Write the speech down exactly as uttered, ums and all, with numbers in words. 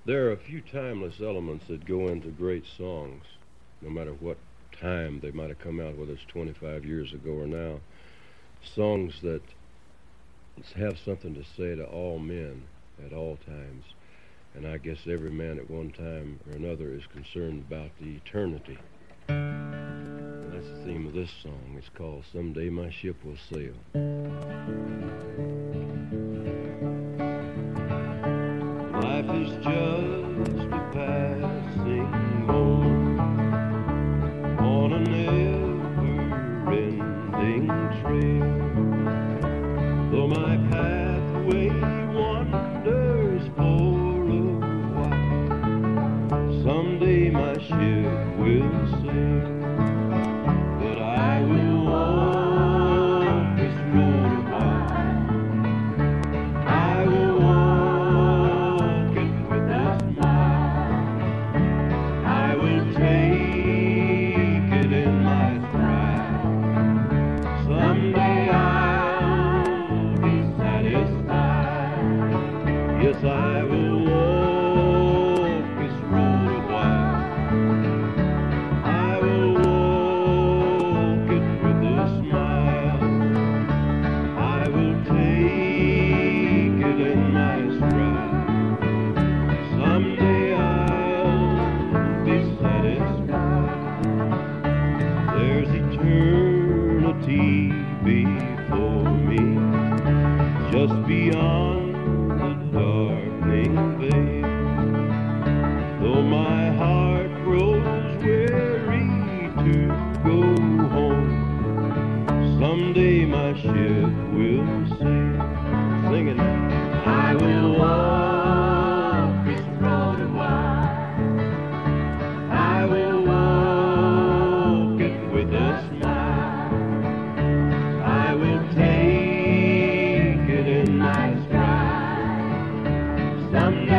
There are a few timeless elements that go into great songs, no matter what time they might have come out, whether it's twenty-five years ago or now. Songs that have something to say to all men at all times. And I guess every man at one time or another is concerned about the eternity. And that's the theme of this song. It's called Someday My Ship Will Sail. Life is just a passing moment on a never-ending trail. Though my pathway wanders for a while, someday my ship will sail. But I will walk this road a while. I will walk it with a smile. I will take it in my stride. Someday I'll be satisfied. Yes, I will walk this road a while. I will walk it with a smile. I will take it in my stride. Someday I'll be satisfied. There's eternity before me, just beyond the darkening veil. Though my heart grows weary to go home, someday my ship will sail. Sing it now. I will walk this road a while. I will walk it with a smile. I will take it in my stride. Someday